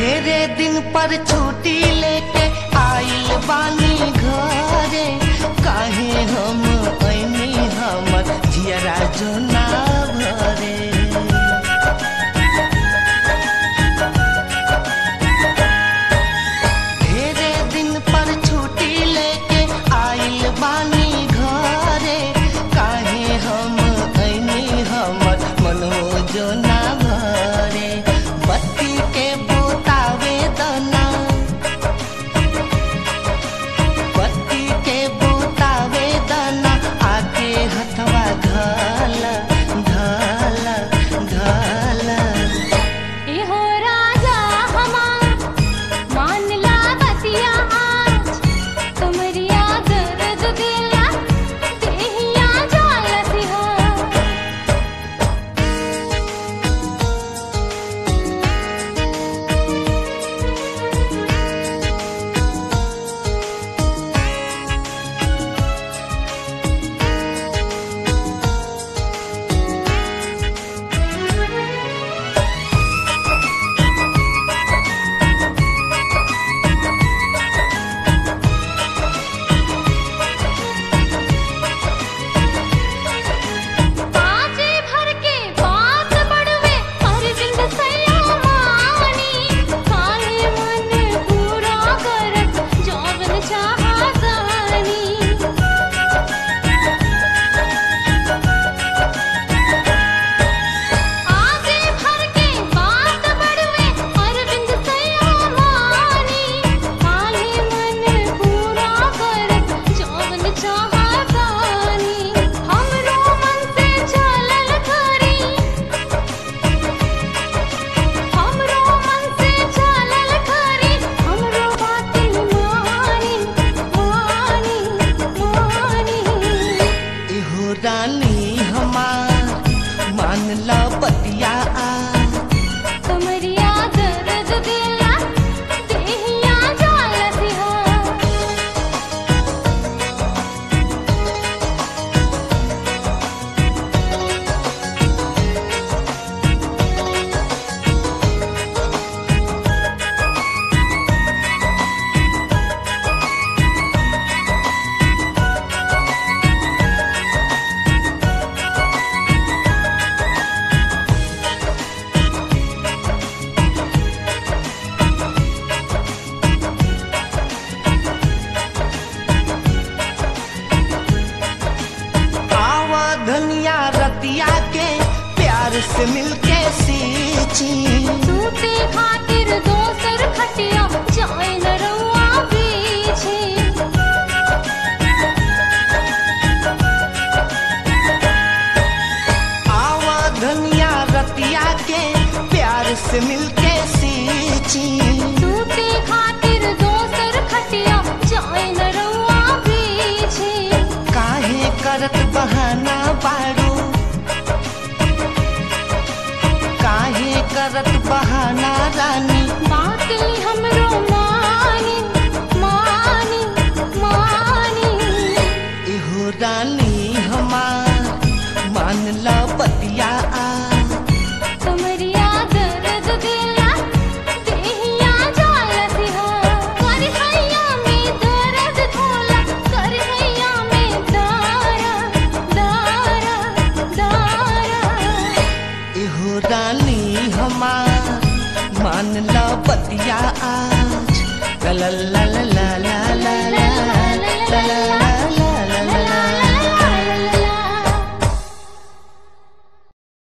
ढेरे दिन पर छुट्टी लेके आइल बानी घरे, काहे हम ऐनी हमर जियरा जो ना भरे। ढेरे दिन पर छुट्टी लेके आइल बानी घरे, काहे हम ऐनी हमर मनो जो ना भरे। बत्ती के बुतावे दना, बत्ती के बुतावे दना, आके हथवा धल धल धल। एहो राजा हमार मान ला बतिया आज, तुमरिया दर्द दिला देहिया जालती हो। आजे भर के बात बढ़वे अरविंद सैया मानी, काहे मन पूरा करत जौवन चाहतानी। आजे भर के बात बढ़वे अरविंद सैया मानी, काहे मन पूरा करत जौवन चाहतानी। हमरो मन से चलल करी, हमरो मन से चलल करी, हमरो बात मानी मानी मानी। एहो रानी हमार मान ला बतिया आज, तुमरिया दर्द दिला देहिया जालती हो। आवा धनिया रतिया के प्यार से मिलके सींची। सूते खातिर दोसर खटिया जाए न रउआ पीछे। आवा धनिया रतिया के प्यार से मिलके सींची। सूते खातिर दोसर खटिया जाए न रउआ पीछे। काहे करत बहाना बारू, काहे करत बहाना रानी। बात ली हमरो मानी मानी मानी। एहो रानी हमार मान ला बतिया आज, तुमरिया दर्द दिला देहिया जालती हो। करहैया में दर्द होला, करहैया में दारा दारा दारा। एहो रानी हमार मान ला बतिया आज। ला ला ला ला ला ला ला ला ला।